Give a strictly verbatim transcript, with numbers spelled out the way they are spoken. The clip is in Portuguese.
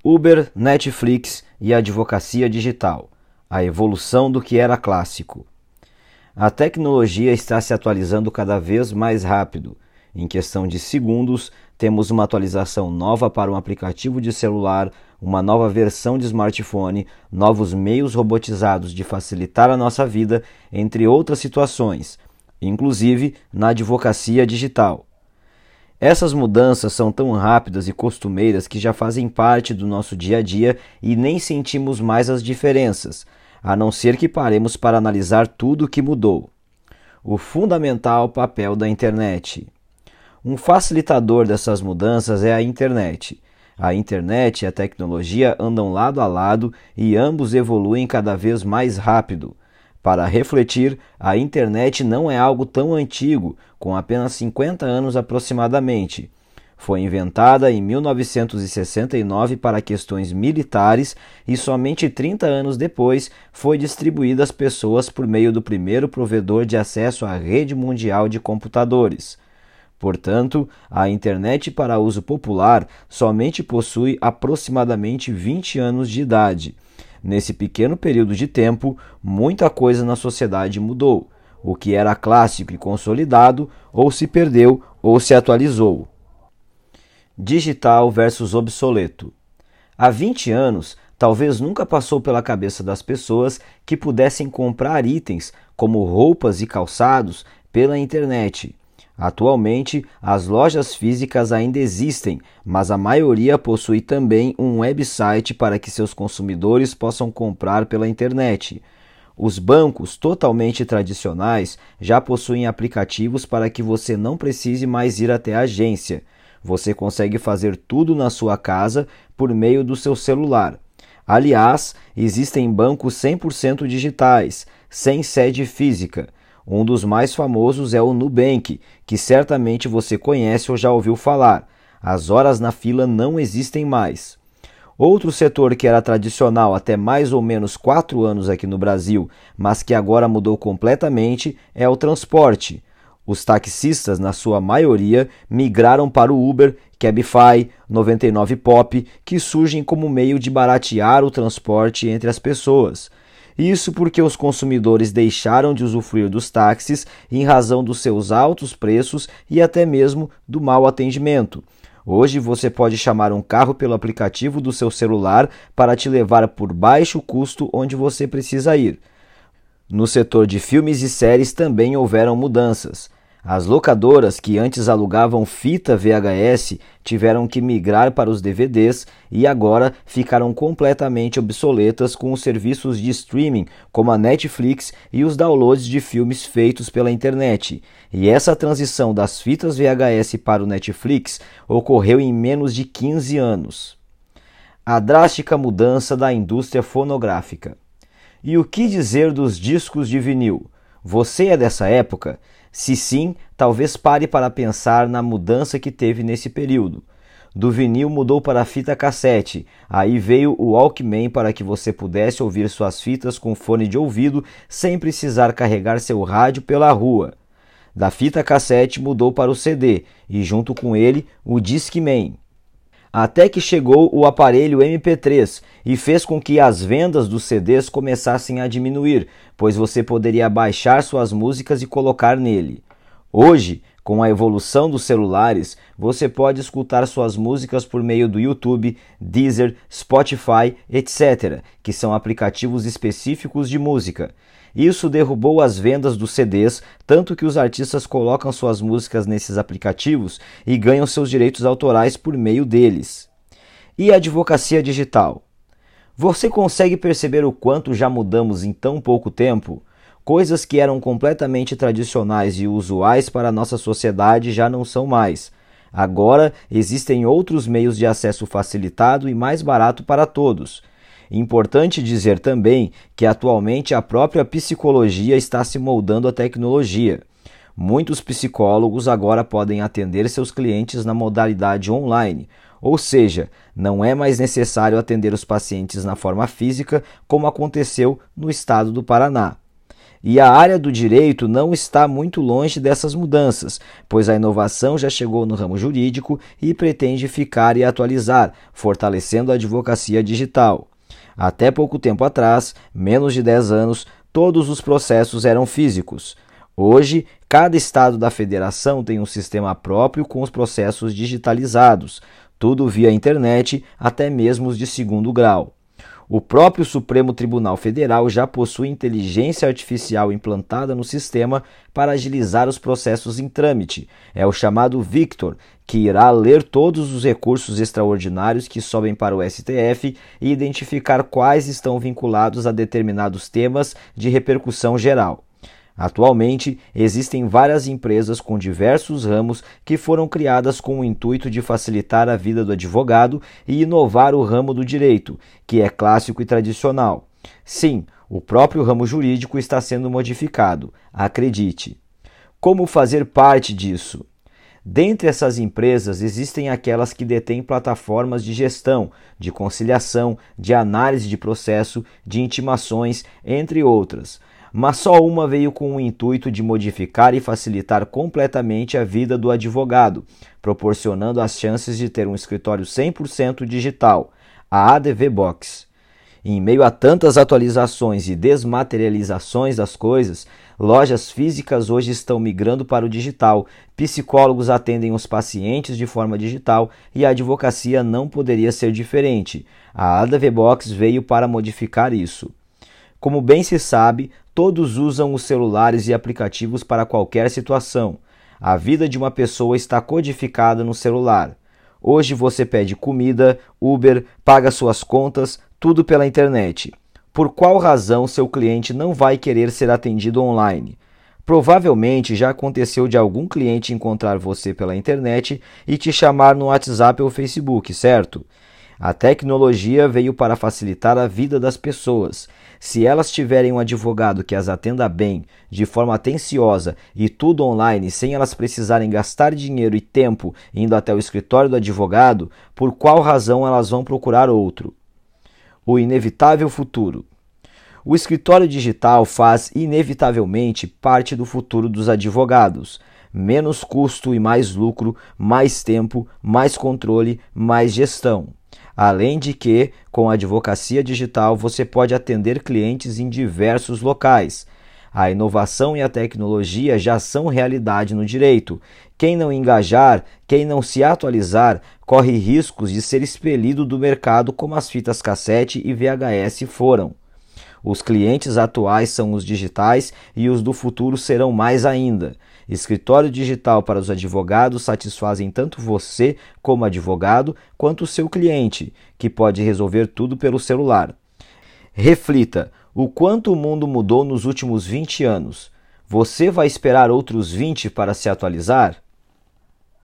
Uber, Netflix e advocacia digital. A evolução do que era clássico. A tecnologia está se atualizando cada vez mais rápido. Em questão de segundos, temos uma atualização nova para um aplicativo de celular, uma nova versão de smartphone, novos meios robotizados de facilitar a nossa vida, entre outras situações, inclusive na advocacia digital. Essas mudanças são tão rápidas e costumeiras que já fazem parte do nosso dia a dia e nem sentimos mais as diferenças, a não ser que paremos para analisar tudo o que mudou. O fundamental papel da internet. Um facilitador dessas mudanças é a internet. A internet e a tecnologia andam lado a lado e ambos evoluem cada vez mais rápido. Para refletir, a internet não é algo tão antigo, com apenas cinquenta anos aproximadamente. Foi inventada em mil novecentos e sessenta e nove para questões militares e somente trinta anos depois foi distribuída às pessoas por meio do primeiro provedor de acesso à rede mundial de computadores. Portanto, a internet para uso popular somente possui aproximadamente vinte anos de idade. Nesse pequeno período de tempo, muita coisa na sociedade mudou. O que era clássico e consolidado ou se perdeu ou se atualizou. Digital versus obsoleto. Há vinte anos, talvez nunca passou pela cabeça das pessoas que pudessem comprar itens como roupas e calçados pela internet. Atualmente, as lojas físicas ainda existem, mas a maioria possui também um website para que seus consumidores possam comprar pela internet. Os bancos totalmente tradicionais já possuem aplicativos para que você não precise mais ir até a agência. Você consegue fazer tudo na sua casa por meio do seu celular. Aliás, existem bancos cem por cento digitais, sem sede física. Um dos mais famosos é o Nubank, que certamente você conhece ou já ouviu falar. As horas na fila não existem mais. Outro setor que era tradicional até mais ou menos quatro anos aqui no Brasil, mas que agora mudou completamente, é o transporte. Os taxistas, na sua maioria, migraram para o Uber, Cabify, noventa e nove Pop, que surgem como meio de baratear o transporte entre as pessoas. Isso porque os consumidores deixaram de usufruir dos táxis em razão dos seus altos preços e até mesmo do mau atendimento. Hoje você pode chamar um carro pelo aplicativo do seu celular para te levar por baixo custo onde você precisa ir. No setor de filmes e séries também houveram mudanças. As locadoras que antes alugavam fita V H S tiveram que migrar para os D V Ds e agora ficaram completamente obsoletas com os serviços de streaming como a Netflix e os downloads de filmes feitos pela internet. E essa transição das fitas V H S para o Netflix ocorreu em menos de quinze anos. A drástica mudança da indústria fonográfica. E o que dizer dos discos de vinil? Você é dessa época? Se sim, talvez pare para pensar na mudança que teve nesse período. Do vinil mudou para a fita cassete, aí veio o Walkman para que você pudesse ouvir suas fitas com fone de ouvido sem precisar carregar seu rádio pela rua. Da fita cassete mudou para o C D e junto com ele o Discman. Até que chegou o aparelho M P três e fez com que as vendas dos C Ds começassem a diminuir, pois você poderia baixar suas músicas e colocar nele. Hoje, com a evolução dos celulares, você pode escutar suas músicas por meio do YouTube, Deezer, Spotify, etcétera, que são aplicativos específicos de música. Isso derrubou as vendas dos C Ds, tanto que os artistas colocam suas músicas nesses aplicativos e ganham seus direitos autorais por meio deles. E a advocacia digital? Você consegue perceber o quanto já mudamos em tão pouco tempo? Coisas que eram completamente tradicionais e usuais para a nossa sociedade já não são mais. Agora existem outros meios de acesso facilitado e mais barato para todos. Importante dizer também que atualmente a própria psicologia está se moldando à tecnologia. Muitos psicólogos agora podem atender seus clientes na modalidade online, ou seja, não é mais necessário atender os pacientes na forma física como aconteceu no estado do Paraná. E a área do direito não está muito longe dessas mudanças, pois a inovação já chegou no ramo jurídico e pretende ficar e atualizar, fortalecendo a advocacia digital. Até pouco tempo atrás, menos de dez anos, todos os processos eram físicos. Hoje, cada estado da federação tem um sistema próprio com os processos digitalizados, tudo via internet, até mesmo os de segundo grau. O próprio Supremo Tribunal Federal já possui inteligência artificial implantada no sistema para agilizar os processos em trâmite. É o chamado Victor, que irá ler todos os recursos extraordinários que sobem para o S T F e identificar quais estão vinculados a determinados temas de repercussão geral. Atualmente, existem várias empresas com diversos ramos que foram criadas com o intuito de facilitar a vida do advogado e inovar o ramo do direito, que é clássico e tradicional. Sim, o próprio ramo jurídico está sendo modificado, acredite. Como fazer parte disso? Dentre essas empresas, existem aquelas que detêm plataformas de gestão, de conciliação, de análise de processo, de intimações, entre outras. Mas só uma veio com o intuito de modificar e facilitar completamente a vida do advogado, proporcionando as chances de ter um escritório cem por cento digital, a ADVBox. Em meio a tantas atualizações e desmaterializações das coisas, lojas físicas hoje estão migrando para o digital, psicólogos atendem os pacientes de forma digital e a advocacia não poderia ser diferente. A ADVBox veio para modificar isso. Como bem se sabe, todos usam os celulares e aplicativos para qualquer situação. A vida de uma pessoa está codificada no celular. Hoje você pede comida, Uber, paga suas contas, tudo pela internet. Por qual razão seu cliente não vai querer ser atendido online? Provavelmente já aconteceu de algum cliente encontrar você pela internet e te chamar no WhatsApp ou Facebook, certo? A tecnologia veio para facilitar a vida das pessoas. Se elas tiverem um advogado que as atenda bem, de forma atenciosa e tudo online, sem elas precisarem gastar dinheiro e tempo indo até o escritório do advogado, por qual razão elas vão procurar outro? O inevitável futuro. O escritório digital faz inevitavelmente parte do futuro dos advogados. Menos custo e mais lucro, mais tempo, mais controle, mais gestão. Além de que, com a advocacia digital, você pode atender clientes em diversos locais. A inovação e a tecnologia já são realidade no direito. Quem não engajar, quem não se atualizar, corre riscos de ser expelido do mercado como as fitas cassete e V H S foram. Os clientes atuais são os digitais e os do futuro serão mais ainda. Escritório digital para os advogados satisfazem tanto você como advogado, quanto o seu cliente, que pode resolver tudo pelo celular. Reflita, o quanto o mundo mudou nos últimos vinte anos. Você vai esperar outros vinte para se atualizar?